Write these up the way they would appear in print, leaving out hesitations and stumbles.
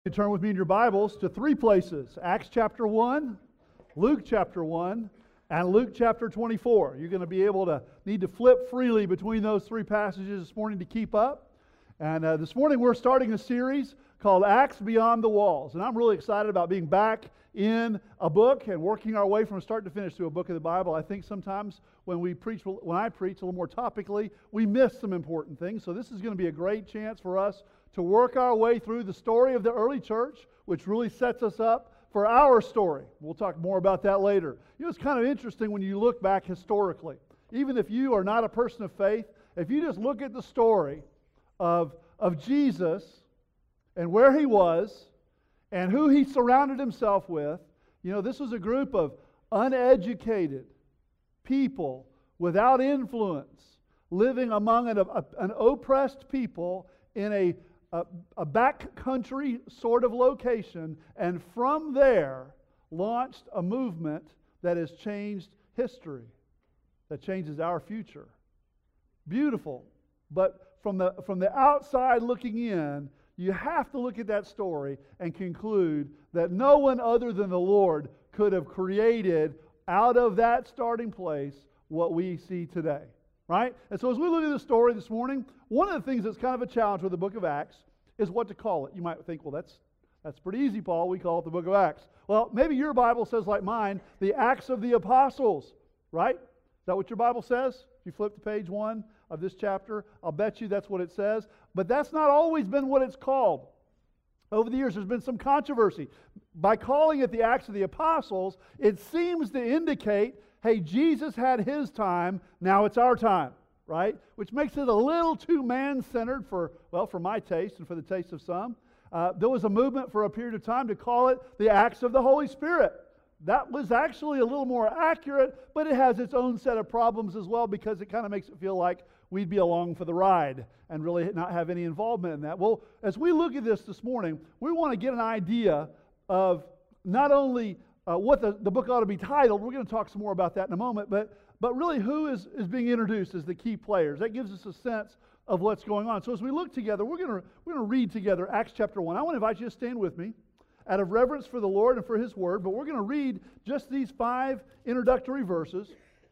You turn with me in your Bibles to three places: Acts chapter 1, Luke chapter 1, and Luke chapter 24. You're going to be able to need to flip freely between those three passages this morning to keep up. And this morning we're starting a series called Acts Beyond the Walls. And I'm really excited about being back in a book and working our way from start to finish through a book of the Bible. I think sometimes when I preach a little more topically, we miss some important things. So this is going to be a great chance for us to work our way through the story of the early church, which really sets us up for our story. We'll talk more about that later. You know, it's kind of interesting when you look back historically. Even if you are not a person of faith, if you just look at the story of Jesus and where he was and who he surrounded himself with, you know, this was a group of uneducated people without influence, living among an oppressed people in a backcountry sort of location, and from there launched a movement that has changed history, that changes our future. Beautiful. But from the outside looking in, you have to look at that story and conclude that no one other than the Lord could have created out of that starting place what we see today. Right? And so as we look at the story this morning, one of the things that's kind of a challenge with the book of Acts is what to call it. You might think, well, that's pretty easy, Paul. We call it the book of Acts. Well, maybe your Bible says, like mine, the Acts of the Apostles. Right? Is that what your Bible says? If you flip to page 1 of this chapter, I'll bet you that's what it says. But that's not always been what it's called. Over the years, there's been some controversy. By calling it the Acts of the Apostles, it seems to indicate, hey, Jesus had his time, now it's our time, right? Which makes it a little too man-centered for my taste and for the taste of some. There was a movement for a period of time to call it the Acts of the Holy Spirit. That was actually a little more accurate, but it has its own set of problems as well, because it kind of makes it feel like we'd be along for the ride and really not have any involvement in that. Well, as we look at this morning, we want to get an idea of not only what the book ought to be titled. We're going to talk some more about that in a moment, but really who is being introduced as the key players. That gives us a sense of what's going on. So as we look together, we're going to read together Acts chapter 1. I want to invite you to stand with me out of reverence for the Lord and for His Word, but we're going to read just these 5 introductory verses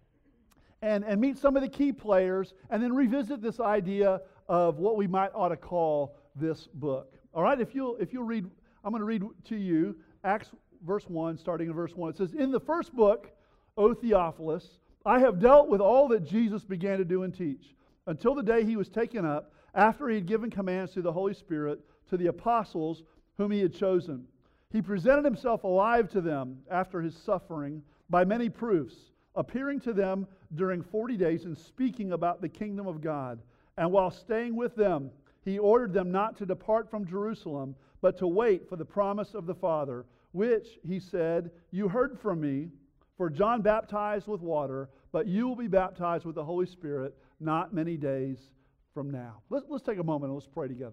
and meet some of the key players, and then revisit this idea of what we might ought to call this book. All right, if you'll read, I'm going to read to you Acts verse 1, starting in verse 1. It says, "In the first book, O Theophilus, I have dealt with all that Jesus began to do and teach, until the day he was taken up, after he had given commands through the Holy Spirit to the apostles whom he had chosen. He presented himself alive to them after his suffering by many proofs, appearing to them during 40 days and speaking about the kingdom of God. And while staying with them, he ordered them not to depart from Jerusalem, but to wait for the promise of the Father, which, he said, you heard from me, for John baptized with water, but you will be baptized with the Holy Spirit not many days from now." Let's take a moment and let's pray together.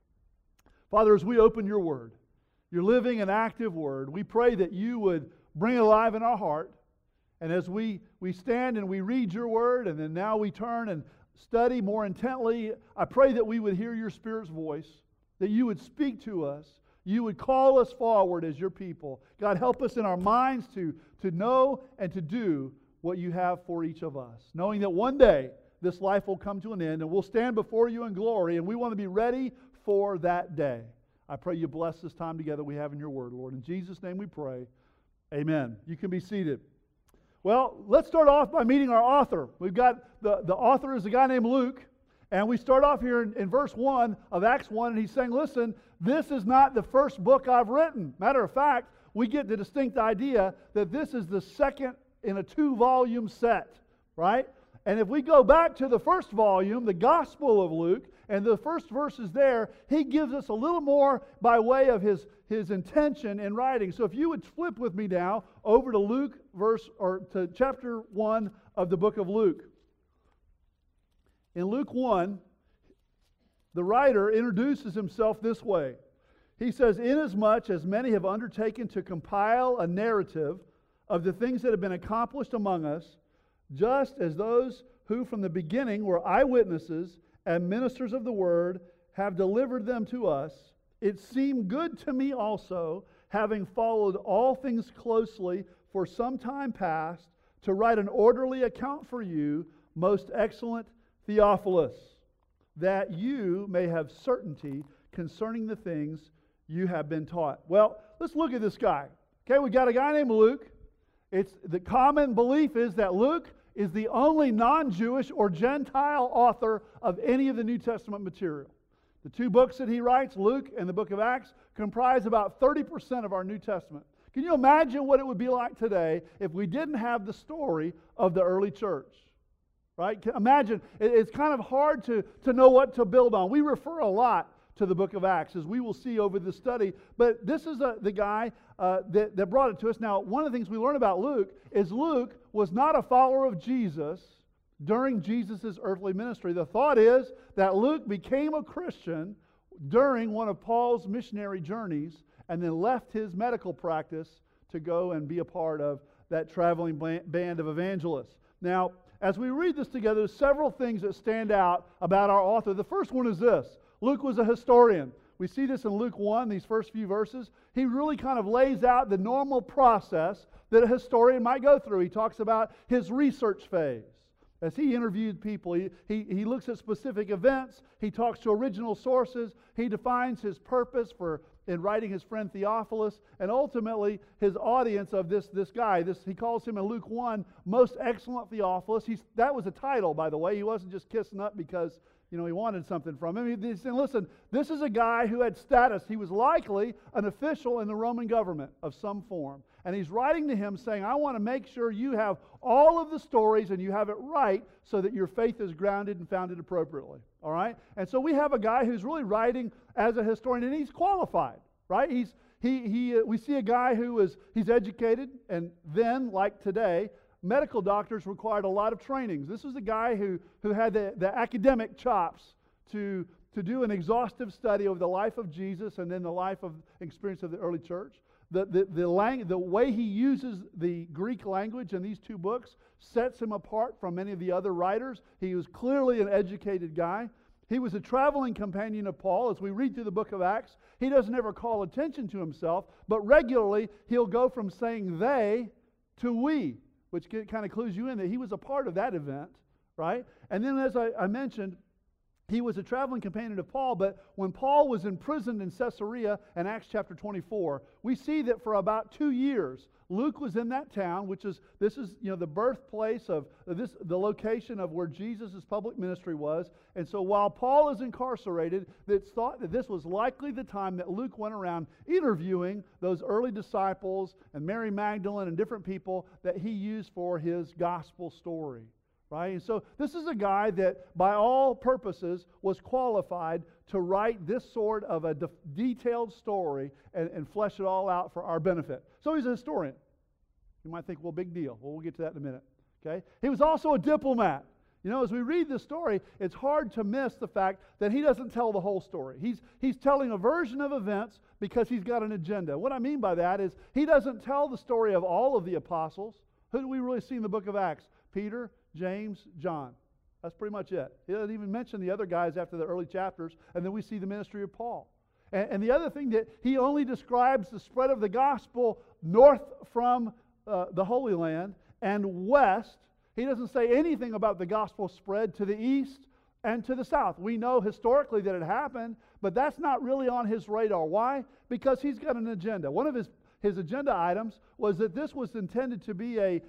Father, as we open your word, your living and active word, we pray that you would bring it alive in our heart. And as we stand and we read your word, and then now we turn and study more intently, I pray that we would hear your Spirit's voice, that you would speak to us, you would call us forward as your people. God, help us in our minds to know and to do what you have for each of us, knowing that one day this life will come to an end and we'll stand before you in glory, and we want to be ready for that day. I pray you bless this time together we have in your word, Lord. In Jesus' name we pray. Amen. You can be seated. Well, let's start off by meeting our author. We've got the author is a guy named Luke, and we start off here in verse 1 of Acts 1, and he's saying, listen, this is not the first book I've written. Matter of fact, we get the distinct idea that this is the second in a 2-volume set, right? And if we go back to the first volume, the Gospel of Luke, and the first verses there, he gives us a little more by way of his intention in writing. So if you would flip with me now over to Luke to chapter 1 of the book of Luke. In Luke 1, the writer introduces himself this way. He says, "Inasmuch as many have undertaken to compile a narrative of the things that have been accomplished among us, just as those who from the beginning were eyewitnesses and ministers of the word have delivered them to us, it seemed good to me also, having followed all things closely for some time past, to write an orderly account for you, most excellent Theophilus, that you may have certainty concerning the things you have been taught. Well, let's look at this guy. Okay, we got a guy named Luke. It's the common belief is that Luke is the only non-Jewish or Gentile author of any of the New Testament material. The two books that he writes, Luke and the book of Acts, comprise about 30% of our New Testament. Can you imagine what it would be like today if we didn't have the story of the early church? Right? Imagine, it's kind of hard to know what to build on. We refer a lot to the book of Acts, as we will see over the study. But this is the guy that brought it to us. Now, one of the things we learn about Luke is Luke was not a follower of Jesus during Jesus' earthly ministry. The thought is that Luke became a Christian during one of Paul's missionary journeys and then left his medical practice to go and be a part of that traveling band of evangelists. Now, as we read this together, there's several things that stand out about our author. The first one is this. Luke was a historian. We see this in Luke 1, these first few verses. He really kind of lays out the normal process that a historian might go through. He talks about his research phase. As he interviewed people, he looks at specific events. He talks to original sources. He defines his purpose in writing his friend Theophilus, and ultimately his audience of this guy. He calls him in Luke 1, most excellent Theophilus. That was a title, by the way. He wasn't just kissing up because he wanted something from him. He's saying, listen, this is a guy who had status. He was likely an official in the Roman government of some form. And he's writing to him saying, I want to make sure you have all of the stories and you have it right so that your faith is grounded and founded appropriately. All right? And so we have a guy who's really writing as a historian, and he's qualified, right? We see a guy he's educated, and then, like today, medical doctors required a lot of trainings. This was a guy who had the academic chops to do an exhaustive study of the life of Jesus and then the life of experience of the early church. The way he uses the Greek language in these two books sets him apart from many of the other writers. He was clearly an educated guy. He was a traveling companion of Paul. As we read through the book of Acts, he doesn't ever call attention to himself, but regularly he'll go from saying they to we, which kind of clues you in that he was a part of that event, right? And then, as I mentioned, he was a traveling companion of Paul, but when Paul was imprisoned in Caesarea in Acts chapter 24, we see that for about 2 years, Luke was in that town, this is the birthplace of the location of where Jesus' public ministry was. And so while Paul is incarcerated, it's thought that this was likely the time that Luke went around interviewing those early disciples and Mary Magdalene and different people that he used for his gospel story. Right? And so this is a guy that, by all purposes, was qualified to write this sort of a detailed story and flesh it all out for our benefit. So he's a historian. You might think, well, big deal. Well, we'll get to that in a minute. Okay? He was also a diplomat. As we read this story, it's hard to miss the fact that he doesn't tell the whole story. He's telling a version of events because he's got an agenda. What I mean by that is he doesn't tell the story of all of the apostles. Who do we really see in the book of Acts? Peter, James, John. That's pretty much it. He doesn't even mention the other guys after the early chapters, and then we see the ministry of Paul. And the other thing that he only describes the spread of the gospel north from the Holy Land and west. He doesn't say anything about the gospel spread to the east and to the south. We know historically that it happened, but that's not really on his radar. Why? Because he's got an agenda. One of his agenda items was that this was intended to be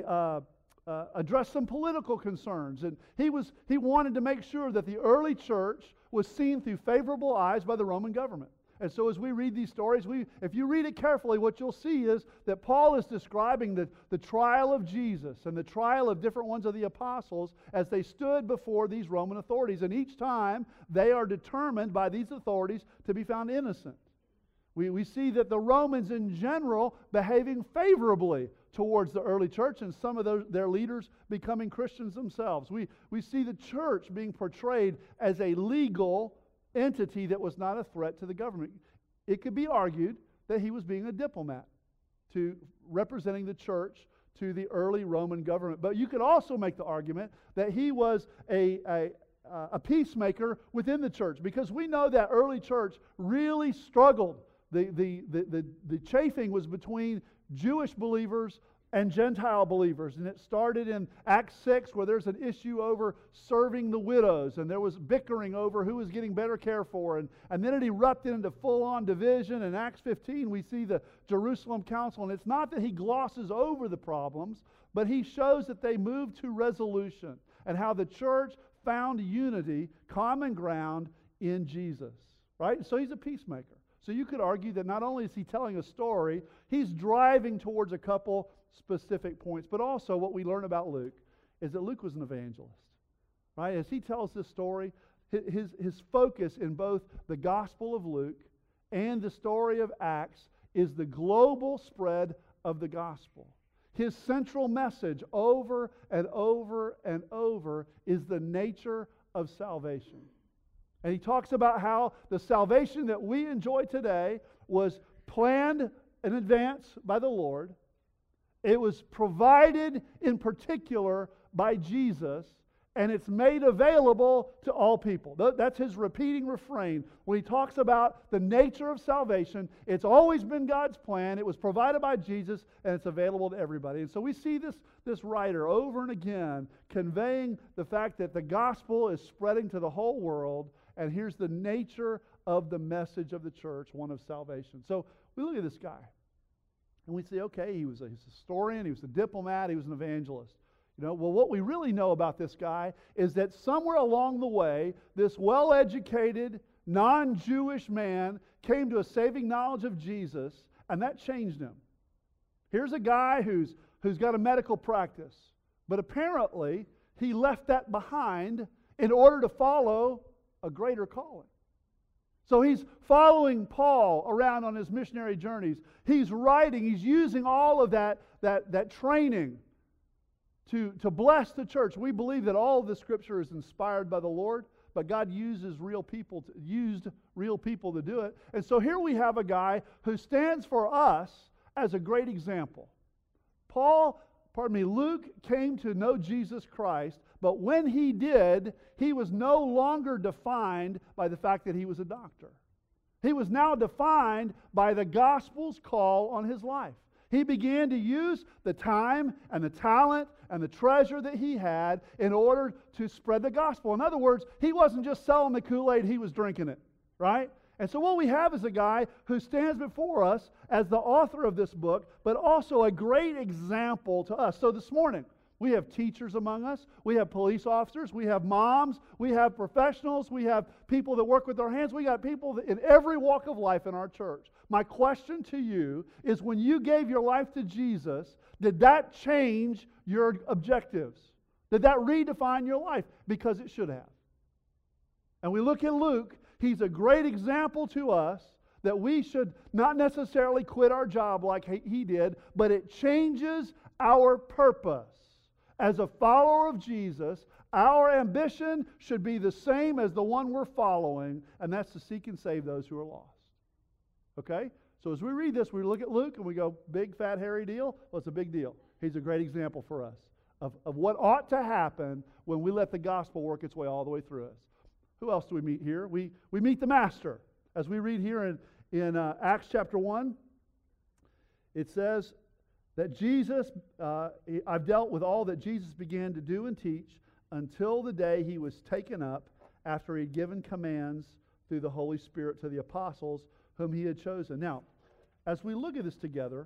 address some political concerns, and he wanted to make sure that the early church was seen through favorable eyes by the Roman government. And so as we read these stories, if you read it carefully, what you'll see is that Paul is describing the trial of Jesus and the trial of different ones of the apostles as they stood before these Roman authorities, and each time they are determined by these authorities to be found innocent. We see that the Romans in general behaving favorably towards the early church, and some of their leaders becoming Christians themselves. We see the church being portrayed as a legal entity that was not a threat to the government. It could be argued that he was being a diplomat representing the church to the early Roman government. But you could also make the argument that he was a a peacemaker within the church, because we know that early church really struggled. The chafing was between Jewish believers and Gentile believers. And it started in Acts 6, where there's an issue over serving the widows, and there was bickering over who was getting better care for. And then it erupted into full-on division. In Acts 15, we see the Jerusalem Council. And it's not that he glosses over the problems, but he shows that they moved to resolution and how the church found unity, common ground in Jesus. Right? So he's a peacemaker. So you could argue that not only is he telling a story, he's driving towards a couple specific points. But also what we learn about Luke is that Luke was an evangelist. Right? As he tells this story, his focus in both the Gospel of Luke and the story of Acts is the global spread of the gospel. His central message over and over and over is the nature of salvation. And he talks about how the salvation that we enjoy today was planned in advance by the Lord. It was provided in particular by Jesus, and it's made available to all people. That's his repeating refrain. When he talks about the nature of salvation, it's always been God's plan. It was provided by Jesus, and it's available to everybody. And so we see this writer over and again conveying the fact that the gospel is spreading to the whole world, and here's the nature of the message of the church, one of salvation. So we look at this guy, and we say, okay, he was a historian, he was a diplomat, he was an evangelist. Well, what we really know about this guy is that somewhere along the way, this well-educated, non-Jewish man came to a saving knowledge of Jesus, and that changed him. Here's a guy who's got a medical practice, but apparently he left that behind in order to follow a greater calling. So he's following Paul around on his missionary journeys. He's writing, he's using all of that training to bless the church. We believe that all of the Scripture is inspired by the Lord, but God used real people to do it. And so here we have a guy who stands for us as a great example. Luke came to know Jesus Christ, but when he did, he was no longer defined by the fact that he was a doctor. He was now defined by the gospel's call on his life. He began to use the time and the talent and the treasure that he had in order to spread the gospel. In other words, he wasn't just selling the Kool-Aid, he was drinking it, right? And so what we have is a guy who stands before us as the author of this book, but also a great example to us. So this morning, we have teachers among us, we have police officers, we have moms, we have professionals, we have people that work with their hands, we got people in every walk of life in our church. My question to you is, when you gave your life to Jesus, did that change your objectives? Did that redefine your life? Because it should have. And we look at Luke, he's a great example to us that we should not necessarily quit our job like he did, but it changes our purpose. As a follower of Jesus, our ambition should be the same as the one we're following, and that's to seek and save those who are lost. Okay? So as we read this, we look at Luke and we go, big, fat, hairy deal? Well, it's a big deal. He's a great example for us of what ought to happen when we let the gospel work its way all the way through us. Who else do we meet here? We meet the Master. As we read here in Acts chapter 1, it says that Jesus, I've dealt with all that Jesus began to do and teach until the day he was taken up, after he had given commands through the Holy Spirit to the apostles whom he had chosen. Now, as we look at this together,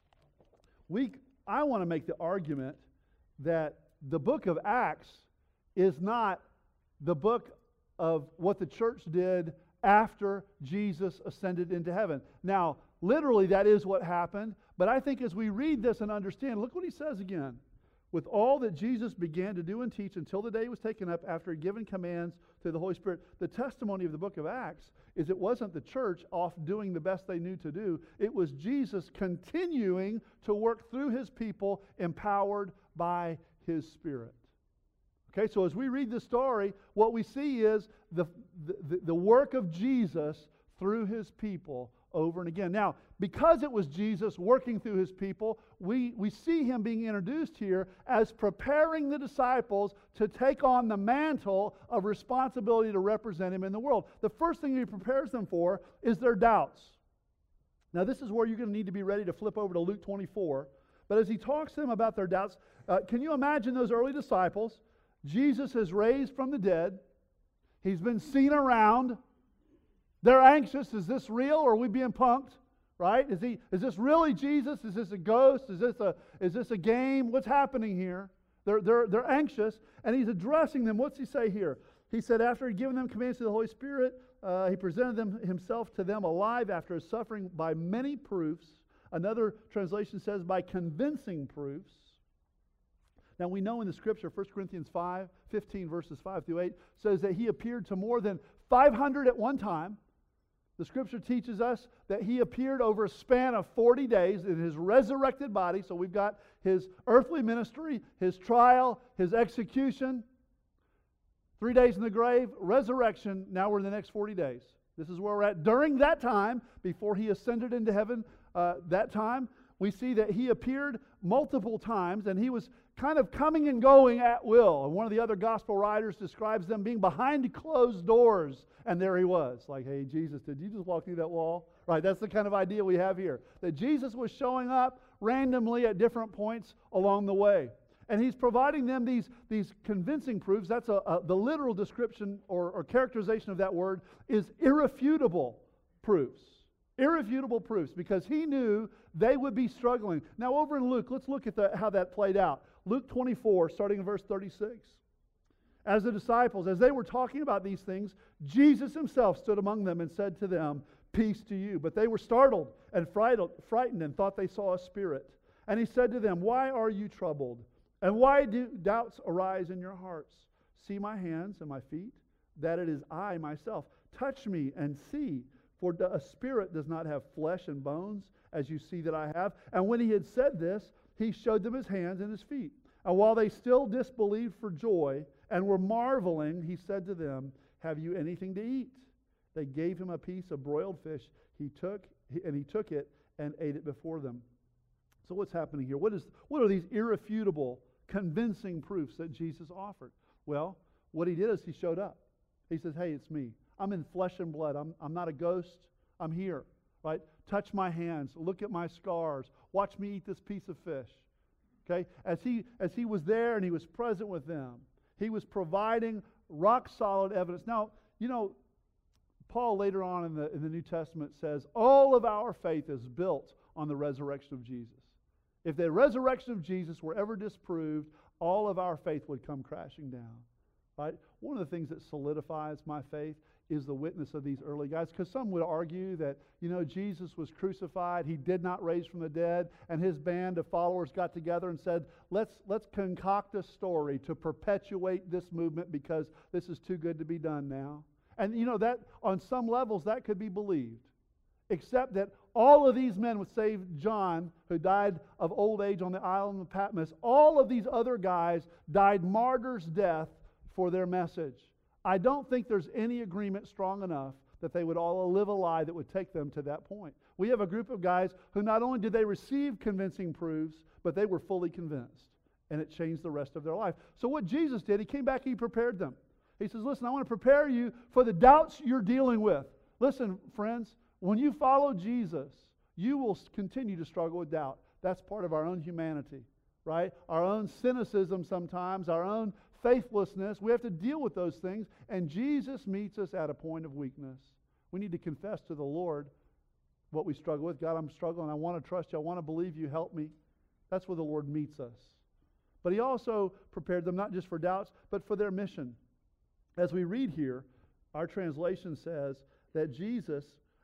I want to make the argument that the book of Acts is not the book of what the church did after Jesus ascended into heaven. Now, literally that is what happened, but I think as we read this and understand, look what he says again. With all that Jesus began to do and teach until the day he was taken up, after he had given commands to the Holy Spirit. The testimony of the book of Acts is it wasn't the church off doing the best they knew to do. It was Jesus continuing to work through his people, empowered by his Spirit. Okay, so as we read the story, what we see is the work of Jesus through his people over and again. Now, because it was Jesus working through his people, we see him being introduced here as preparing the disciples to take on the mantle of responsibility to represent him in the world. The first thing he prepares them for is their doubts. Now, this is where you're going to need to be ready to flip over to Luke 24. But as he talks to them about their doubts, can you imagine those early disciples? Jesus is raised from the dead. He's been seen around. They're anxious. Is this real, or are we being punked? Right? Is this really Jesus? Is this a ghost? Is this a game? What's happening here? They're anxious, and he's addressing them. What's he say here? He said, after he'd given them commands to the Holy Spirit, he presented himself to them alive after his suffering by many proofs. Another translation says by convincing proofs. Now we know in the Scripture, 1 Corinthians 15 verses 5 through 8, says that he appeared to more than 500 at one time. The Scripture teaches us that he appeared over a span of 40 days in his resurrected body. So we've got his earthly ministry, his trial, his execution, 3 days in the grave, resurrection. Now we're in the next 40 days. This is where we're at. During that time, before he ascended into heaven, that time, we see that he appeared multiple times, and he was kind of coming and going at will. And one of the other gospel writers describes them being behind closed doors, and there he was. Like, hey, Jesus, did you just walk through that wall? Right, that's the kind of idea we have here. That Jesus was showing up randomly at different points along the way. And he's providing them these convincing proofs. That's the literal description or characterization of that word is irrefutable proofs. Irrefutable proofs, because he knew they would be struggling. Now over in Luke, let's look at how that played out. Luke 24, starting in verse 36. As the disciples, as they were talking about these things, Jesus himself stood among them and said to them, "Peace to you." But they were startled and frightened and thought they saw a spirit. And he said to them, "Why are you troubled? And why do doubts arise in your hearts? See my hands and my feet, that it is I myself. Touch me and see. For a spirit does not have flesh and bones, as you see that I have." And when he had said this, he showed them his hands and his feet. And while they still disbelieved for joy and were marveling, he said to them, "Have you anything to eat?" They gave him a piece of broiled fish. He took it and ate it before them. So what's happening here? What are these irrefutable, convincing proofs that Jesus offered? Well, what he did is he showed up. He says, "Hey, it's me. I'm in flesh and blood. I'm not a ghost. I'm here, right? Touch my hands. Look at my scars. Watch me eat this piece of fish." Okay? As he was there and he was present with them, he was providing rock solid evidence. Now, you know, Paul later on in the New Testament says all of our faith is built on the resurrection of Jesus. If the resurrection of Jesus were ever disproved, all of our faith would come crashing down. Right? One of the things that solidifies my faith is the witness of these early guys. Because some would argue that, Jesus was crucified, he did not raise from the dead, and his band of followers got together and said, let's concoct a story to perpetuate this movement because this is too good to be done now. And that on some levels that could be believed. Except that all of these men, save John, who died of old age on the island of Patmos, all of these other guys died martyrs' death for their message. I don't think there's any agreement strong enough that they would all live a lie that would take them to that point. We have a group of guys who not only did they receive convincing proofs, but they were fully convinced. And it changed the rest of their life. So what Jesus did, he came back and he prepared them. He says, listen, I want to prepare you for the doubts you're dealing with. Listen, friends, when you follow Jesus, you will continue to struggle with doubt. That's part of our own humanity, right? Our own cynicism sometimes, our own faithlessness. We have to deal with those things, and Jesus meets us at a point of weakness. We need to confess to the Lord what we struggle with. God, I'm struggling. I want to trust you. I want to believe you. Help me. That's where the Lord meets us. But he also prepared them not just for doubts, but for their mission. As we read here, our translation says that Jesus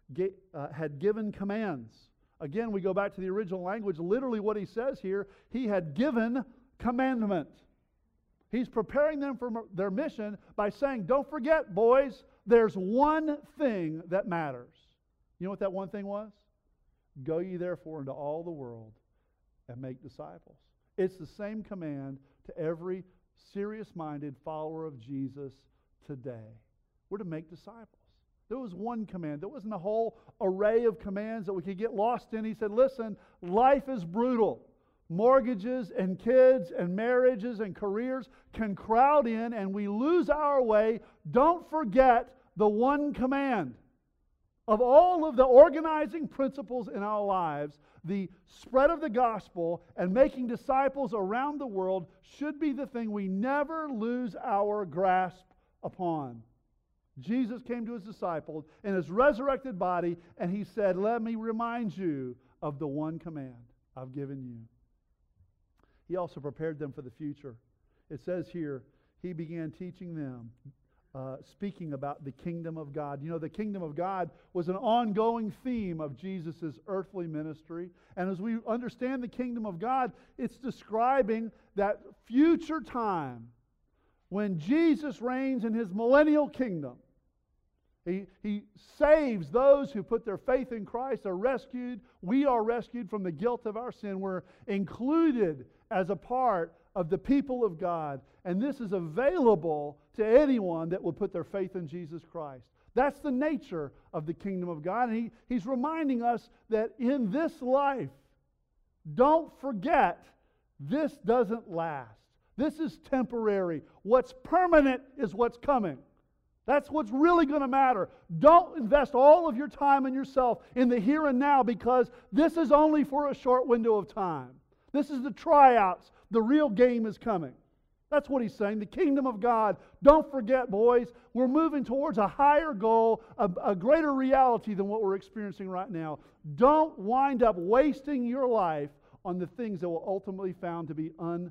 had given commands. Again, we go back to the original language. Literally what he says here, he had given commandment. He's preparing them for their mission by saying, don't forget, boys, there's one thing that matters. You know what that one thing was? Go ye therefore into all the world and make disciples. It's the same command to every serious-minded follower of Jesus today. We're to make disciples. There was one command. There wasn't a whole array of commands that we could get lost in. He said, listen, life is brutal. Mortgages and kids and marriages and careers can crowd in and we lose our way. Don't forget the one command. Of all of the organizing principles in our lives, the spread of the gospel and making disciples around the world should be the thing we never lose our grasp upon. Jesus came to his disciples in his resurrected body and he said, let me remind you of the one command I've given you. He also prepared them for the future. It says here, he began teaching them, speaking about the kingdom of God. You know, the kingdom of God was an ongoing theme of Jesus' earthly ministry. And as we understand the kingdom of God, it's describing that future time when Jesus reigns in his millennial kingdom. He saves those who put their faith in Christ, are rescued. We are rescued from the guilt of our sin. We're included as a part of the people of God. And this is available to anyone that will put their faith in Jesus Christ. That's the nature of the kingdom of God. And he's reminding us that in this life, don't forget, this doesn't last. This is temporary. What's permanent is what's coming. That's what's really going to matter. Don't invest all of your time and yourself in the here and now because this is only for a short window of time. This is the tryouts. The real game is coming. That's what he's saying. The kingdom of God. Don't forget, boys, we're moving towards a higher goal, a greater reality than what we're experiencing right now. Don't wind up wasting your life on the things that will ultimately be found to be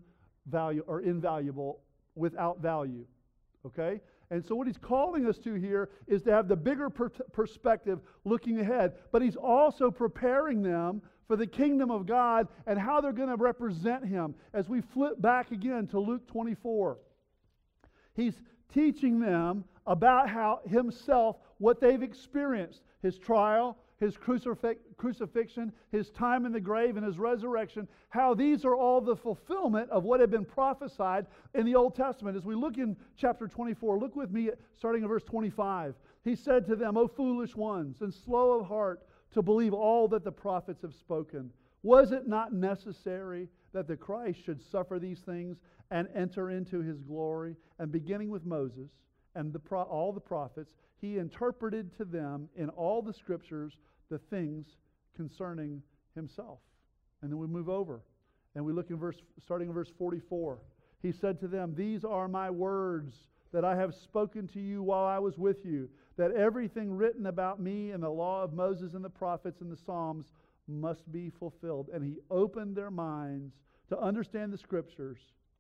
invaluable without value. Okay? And so what he's calling us to here is to have the bigger perspective looking ahead. But he's also preparing them for the kingdom of God and how they're going to represent him. As we flip back again to Luke 24, he's teaching them about how himself, what they've experienced, his trial, his crucifixion, his time in the grave, and his resurrection, how these are all the fulfillment of what had been prophesied in the Old Testament. As we look in chapter 24, look with me starting at verse 25. He said to them, O foolish ones, and slow of heart to believe all that the prophets have spoken. Was it not necessary that the Christ should suffer these things and enter into his glory? And beginning with Moses and all the prophets, he interpreted to them in all the scriptures the things concerning himself. And then we move over and we look in starting in verse 44. He said to them, These are my words that I have spoken to you while I was with you, that everything written about me in the law of Moses and the prophets and the Psalms must be fulfilled. And he opened their minds to understand the scriptures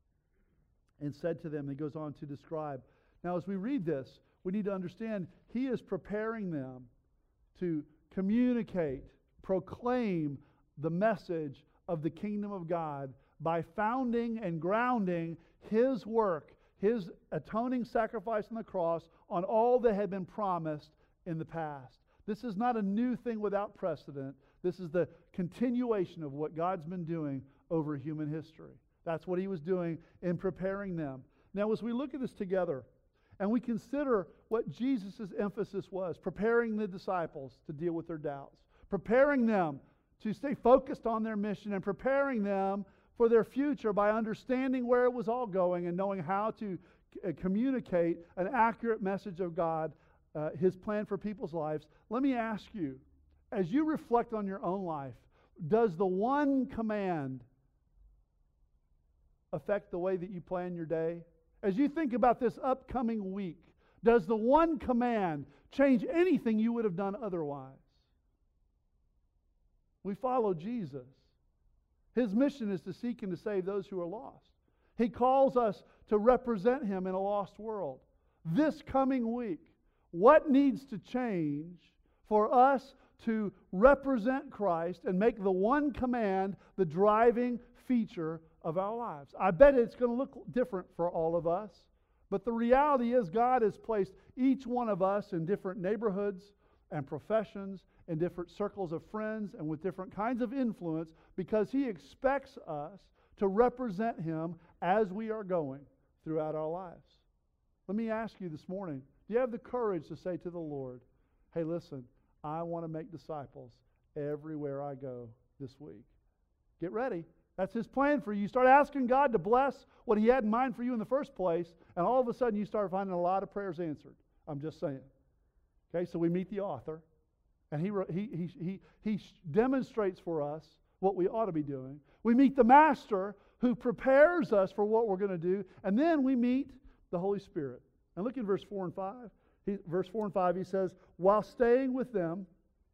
and said to them, he goes on to describe. Now as we read this, we need to understand he is preparing them to communicate, proclaim the message of the kingdom of God by founding and grounding his work, his atoning sacrifice on the cross on all that had been promised in the past. This is not a new thing without precedent. This is the continuation of what God's been doing over human history. That's what he was doing in preparing them. Now as we look at this together, and we consider what Jesus' emphasis was, preparing the disciples to deal with their doubts, preparing them to stay focused on their mission, and preparing them for their future by understanding where it was all going and knowing how to communicate an accurate message of God, his plan for people's lives. Let me ask you, as you reflect on your own life, does the one command affect the way that you plan your day? As you think about this upcoming week, does the one command change anything you would have done otherwise? We follow Jesus. His mission is to seek and to save those who are lost. He calls us to represent him in a lost world. This coming week, what needs to change for us to represent Christ and make the one command the driving feature of our lives? I bet it's going to look different for all of us. But the reality is God has placed each one of us in different neighborhoods and professions, in different circles of friends, and with different kinds of influence, because he expects us to represent him as we are going throughout our lives. Let me ask you this morning, do you have the courage to say to the Lord, hey, listen, I want to make disciples everywhere I go this week. Get ready. That's His plan for you. You start asking God to bless what He had in mind for you in the first place, and all of a sudden you start finding a lot of prayers answered. I'm just saying. Okay, so we meet the author, and he demonstrates for us what we ought to be doing. We meet the Master who prepares us for what we're going to do, and then we meet the Holy Spirit. And look in verse 4 and 5. Verse 4 and 5, he says, while staying with them,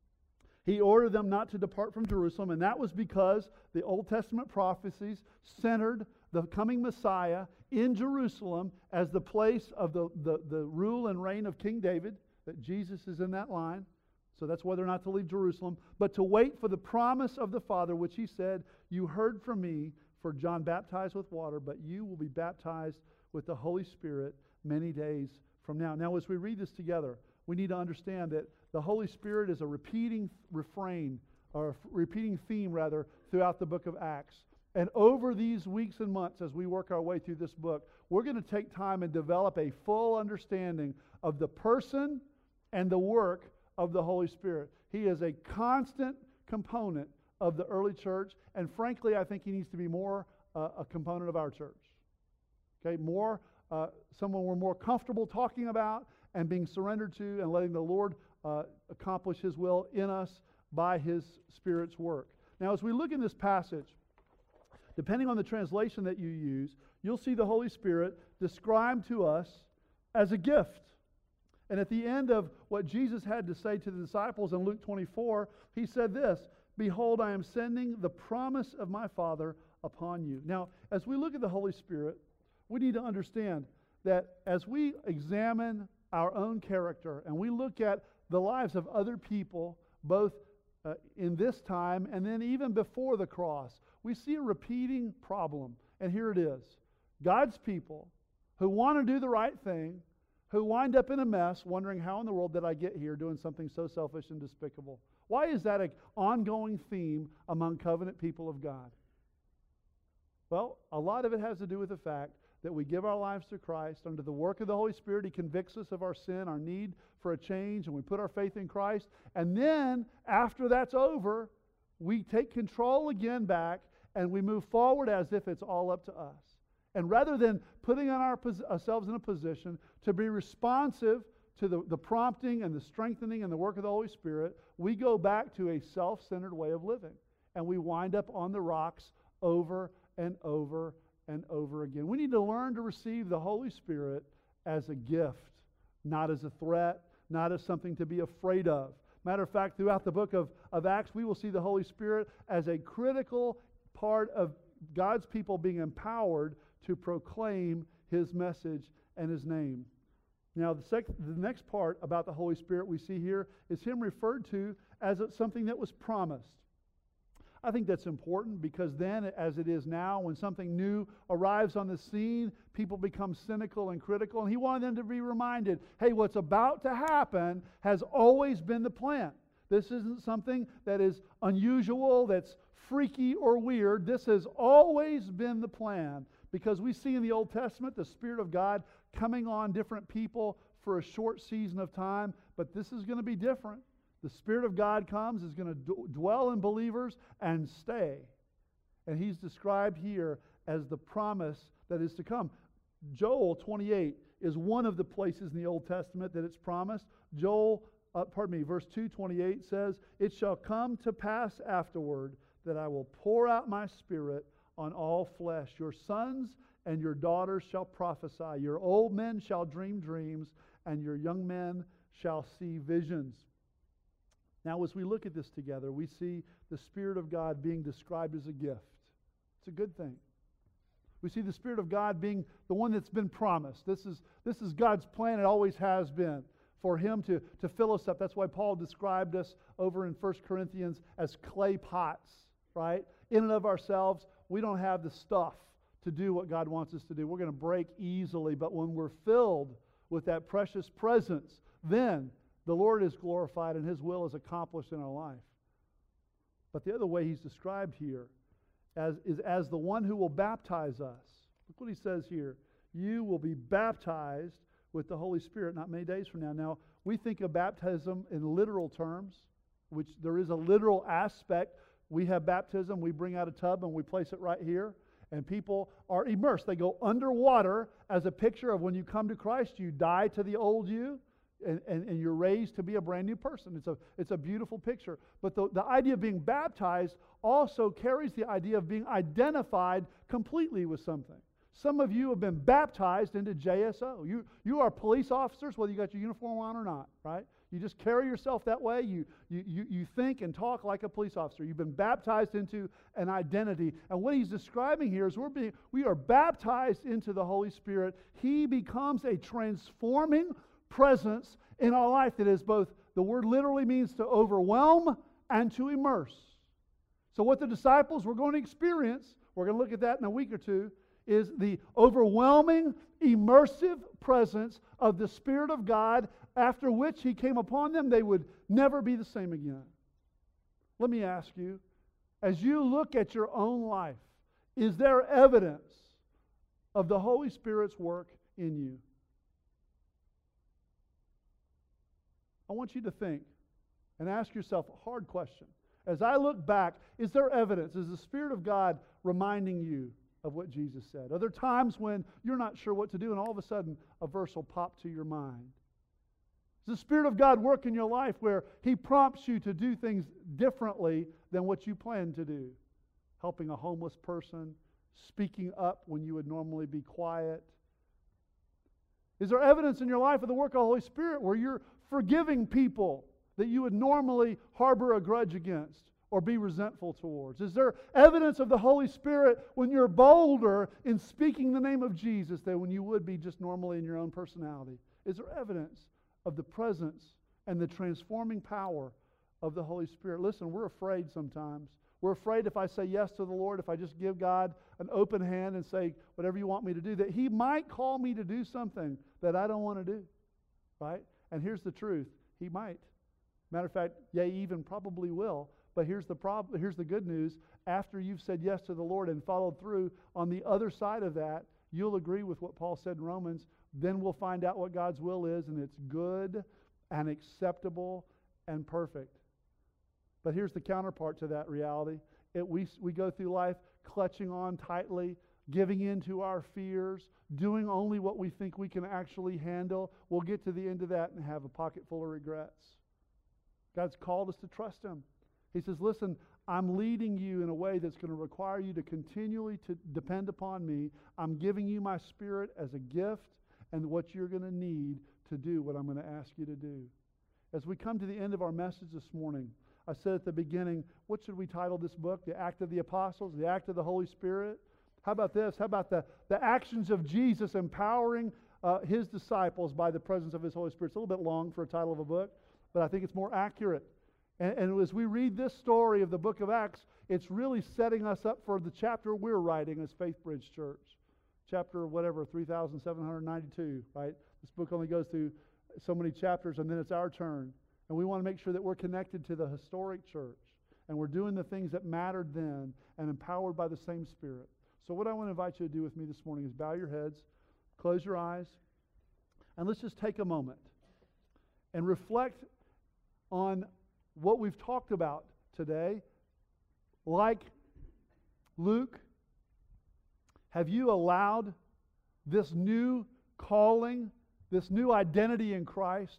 He ordered them not to depart from Jerusalem, and that was because the Old Testament prophecies centered the coming Messiah in Jerusalem as the place of the rule and reign of King David, that Jesus is in that line. So that's why they're not to leave Jerusalem, but to wait for the promise of the Father, which He said, you heard from me, for John baptized with water, but you will be baptized with the Holy Spirit many days from now. Now, as we read this together, we need to understand that the Holy Spirit is a repeating refrain, or a repeating theme, rather, throughout the book of Acts. And over these weeks and months, as we work our way through this book, we're going to take time and develop a full understanding of the person and the work of the Holy Spirit. He is a constant component of the early church, and frankly, I think He needs to be more a component of our church. Okay, someone we're more comfortable talking about and being surrendered to, and letting the Lord accomplish His will in us by His Spirit's work. Now, as we look in this passage, depending on the translation that you use, you'll see the Holy Spirit described to us as a gift. And at the end of what Jesus had to say to the disciples in Luke 24, He said this, behold, I am sending the promise of my Father upon you. Now, as we look at the Holy Spirit, we need to understand that as we examine our own character and we look at the lives of other people, both in this time and then even before the cross, we see a repeating problem. And here it is. God's people who want to do the right thing, who wind up in a mess wondering, how in the world did I get here doing something so selfish and despicable? Why is that an ongoing theme among covenant people of God? Well, a lot of it has to do with the fact that we give our lives to Christ. Under the work of the Holy Spirit, He convicts us of our sin, our need for a change, and we put our faith in Christ. And then, after that's over, we take control again back, and we move forward as if it's all up to us. And rather than putting ourselves in a position to be responsive to the prompting and the strengthening and the work of the Holy Spirit, we go back to a self-centered way of living. And we wind up on the rocks over and over and over again. We need to learn to receive the Holy Spirit as a gift, not as a threat, not as something to be afraid of. Matter of fact, throughout the book of Acts, we will see the Holy Spirit as a critical part of God's people being empowered to proclaim His message and His name. Now, the next part about the Holy Spirit we see here is Him referred to as something that was promised. I think that's important because then, as it is now, when something new arrives on the scene, people become cynical and critical, and He wanted them to be reminded, hey, what's about to happen has always been the plan. This isn't something that is unusual, that's freaky or weird. This has always been the plan, because we see in the Old Testament the Spirit of God coming on different people for a short season of time, but this is going to be different. The Spirit of God comes, is going to dwell in believers and stay. And He's described here as the promise that is to come. Joel 28 is one of the places in the Old Testament that it's promised. Verse 2:28 says, it shall come to pass afterward that I will pour out my Spirit on all flesh. Your sons and your daughters shall prophesy. Your old men shall dream dreams, and your young men shall see visions. Now, as we look at this together, we see the Spirit of God being described as a gift. It's a good thing. We see the Spirit of God being the one that's been promised. This is God's plan. It always has been for Him to fill us up. That's why Paul described us over in 1 Corinthians as clay pots, right? In and of ourselves, we don't have the stuff to do what God wants us to do. We're going to break easily, but when we're filled with that precious presence, then the Lord is glorified and His will is accomplished in our life. But the other way He's described here is as the one who will baptize us. Look what He says here. You will be baptized with the Holy Spirit not many days from now. Now, we think of baptism in literal terms, which there is a literal aspect. We have baptism, we bring out a tub and we place it right here, and people are immersed. They go underwater as a picture of when you come to Christ, you die to the old you, and you're raised to be a brand new person. It's a beautiful picture. But the idea of being baptized also carries the idea of being identified completely with something. Some of you have been baptized into JSO. You are police officers, whether you got your uniform on or not, right? You just carry yourself that way. You think and talk like a police officer. You've been baptized into an identity. And what he's describing here is we are baptized into the Holy Spirit. He becomes a transforming presence in our life that is both, the word literally means to overwhelm and to immerse. So what the disciples were going to experience, we're going to look at that in a week or two, is the overwhelming, immersive presence of the Spirit of God, after which He came upon them. They would never be the same again. Let me ask you, as you look at your own life, is there evidence of the Holy Spirit's work in you? I want you to think and ask yourself a hard question. As I look back, is there evidence? Is the Spirit of God reminding you of what Jesus said? Are there times when you're not sure what to do and all of a sudden a verse will pop to your mind? Does the Spirit of God work in your life where He prompts you to do things differently than what you plan to do? Helping a homeless person, speaking up when you would normally be quiet. Is there evidence in your life of the work of the Holy Spirit where you're forgiving people that you would normally harbor a grudge against or be resentful towards? Is there evidence of the Holy Spirit when you're bolder in speaking the name of Jesus than when you would be just normally in your own personality? Is there evidence of the presence and the transforming power of the Holy Spirit? Listen, we're afraid sometimes. We're afraid if I say yes to the Lord, if I just give God an open hand and say whatever you want me to do, that He might call me to do something that I don't want to do, right? And here's the truth. He might. Matter of fact, yea, even probably will. But here's the problem. Here's the good news. After you've said yes to the Lord and followed through, on the other side of that, you'll agree with what Paul said in Romans. Then we'll find out what God's will is, and it's good and acceptable and perfect. But here's the counterpart to that reality. We go through life clutching on tightly, giving in to our fears, doing only what we think we can actually handle. We'll get to the end of that and have a pocket full of regrets. God's called us to trust Him. He says, listen, I'm leading you in a way that's going to require you to continually to depend upon me. I'm giving you my Spirit as a gift and what you're going to need to do what I'm going to ask you to do. As we come to the end of our message this morning, I said at the beginning, what should we title this book? The Act of the Apostles, the Act of the Holy Spirit? How about this? How about the actions of Jesus empowering His disciples by the presence of His Holy Spirit? It's a little bit long for a title of a book, but I think it's more accurate. And as we read this story of the book of Acts, it's really setting us up for the chapter we're writing as Faith Bridge Church. Chapter whatever, 3,792, right? This book only goes through so many chapters, and then it's our turn. And we want to make sure that we're connected to the historic church. And we're doing the things that mattered then and empowered by the same Spirit. So what I want to invite you to do with me this morning is bow your heads, close your eyes, and let's just take a moment and reflect on what we've talked about today. Like Luke, have you allowed this new calling, this new identity in Christ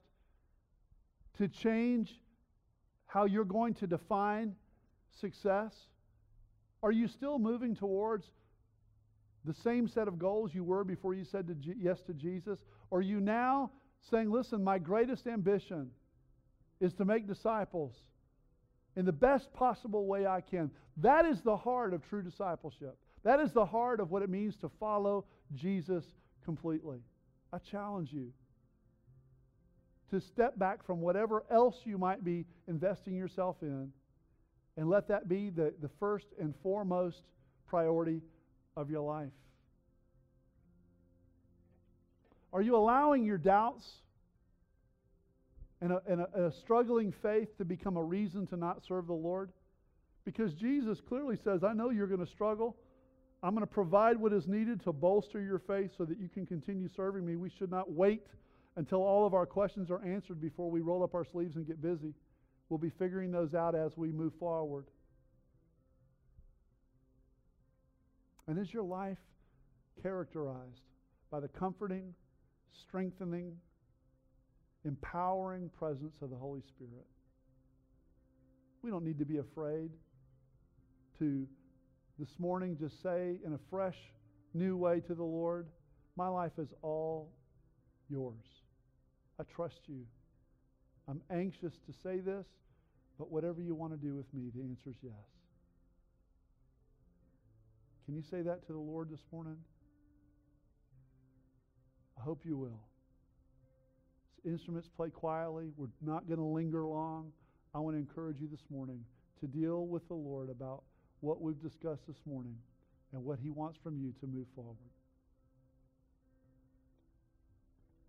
to change how you're going to define success? Are you still moving towards the same set of goals you were before you said yes to Jesus? Or are you now saying, listen, my greatest ambition is to make disciples in the best possible way I can? That is the heart of true discipleship. That is the heart of what it means to follow Jesus completely. I challenge you to step back from whatever else you might be investing yourself in and let that be the first and foremost priority of your life. Are you allowing your doubts and a struggling faith to become a reason to not serve the Lord? Because Jesus clearly says, I know you're going to struggle. I'm going to provide what is needed to bolster your faith so that you can continue serving me. We should not wait until all of our questions are answered before we roll up our sleeves and get busy. We'll be figuring those out as we move forward. And is your life characterized by the comforting, strengthening, empowering presence of the Holy Spirit? We don't need to be afraid to this morning just say in a fresh, new way to the Lord, my life is all yours. I trust you. I'm anxious to say this, but whatever you want to do with me, the answer is yes. Can you say that to the Lord this morning? I hope you will. As instruments play quietly, we're not going to linger long. I want to encourage you this morning to deal with the Lord about what we've discussed this morning and what He wants from you to move forward.